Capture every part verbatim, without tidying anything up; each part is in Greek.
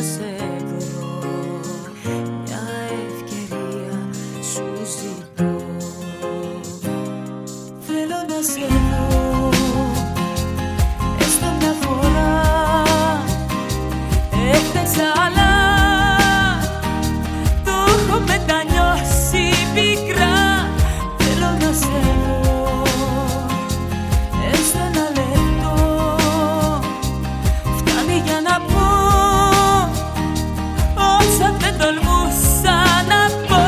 σε βρω, μια ευκαιρία σου ζητώ. Θέλω να σε δω, έστω μια φορά. Έχτες άλλα, το έχω μετανιώσει πικρά. Θέλω να σε δω, έστω ένα λεπτό, φτάνει για να πω όσα δεν τολμούσα να πω.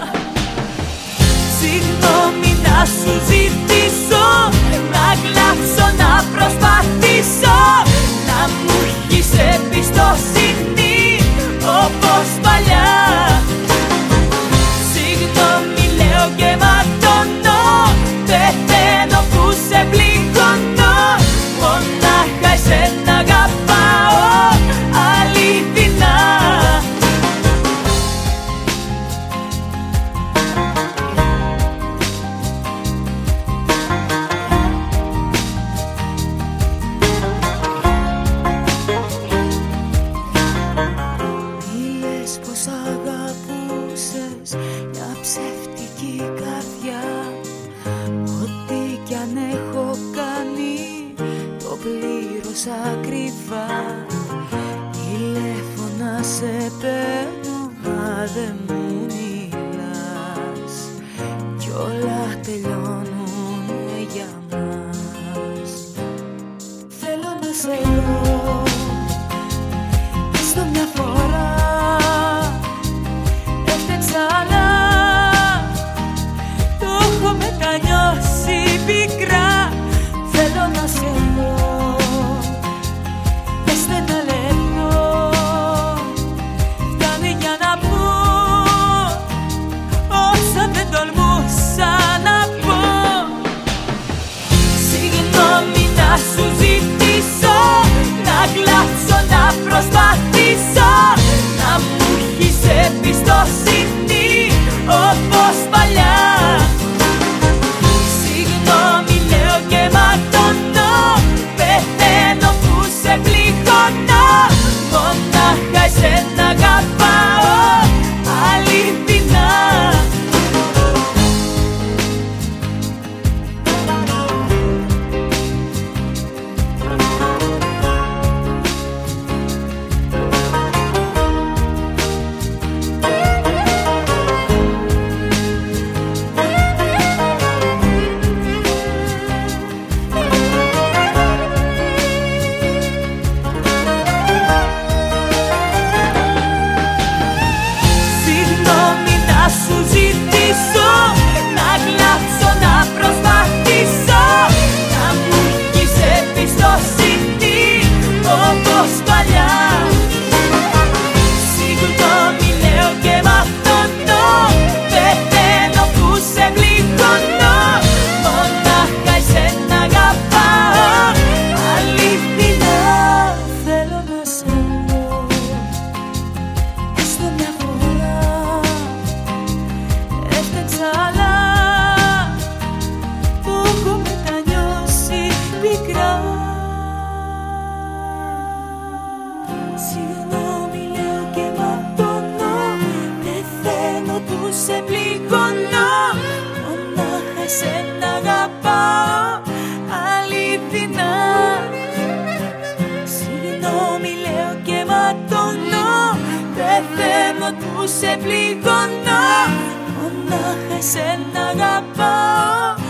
Συγγνώμη να σου ζητήσω, να κλάψω, να προσπαθήσω, να μου έχεις εμπιστοσύνη όπως παλιά. Συγγνώμη λέω και ματώνω, πεθαίνω που σε πληγώνω. Μονάχα εσένα αγαπάω αληθινά. Μίλες πως αγαπούσες μια ψεύτικη καρδιά. Ό,τι κι αν έχω κάνει το πλήρωσα ακριβά. Τηλέφωνα σε παίρνω μα δεν μου μιλάς, κι όλα τελειώνουνε για μας. Θέλω να σε δω, έστω μια φορά. Έφτεξα άλλα, το έχω μετανιώσει πικρά. Θέλω να σε δω, έστω ένα λεπτό, φτάνει για να πω όσα δεν τολμούσα να πω. Συγγνώμη να σου ζητήσω, να κλάψω, να προσπαθήσω, να μου έχεις εμπιστοσύνη όπως παλιά. Συγγνώμη λέω και ματώνω, πεθαίνω που σε πληγώνω. Μονάχα εσένα αγαπάω αληθινά. Συγγνώμη να σου ζητήσω, να κλάψω, να προσπαθήσω, να μου έχεις εμπιστοσύνη όπως παλιά. Συγγνώμη λέω και ματώνω, πεθαίνω που σε πληγώνω. Μονάχα εσένα αγαπάω αληθινά. Θέλω να σε δω, έστω μια φορά. Έφτεξα άλλα, το έχω μετανιώσει πικρά. Συγγνώμη λέω και ματώνω, πεθαίνω που σε πληγώνω. Μονάχα εσένα αγαπάω αληθινά. Συγγνώμη λέω και ματώνω, πεθαίνω που σε πληγώνω. Μονάχα εσένα αγαπάω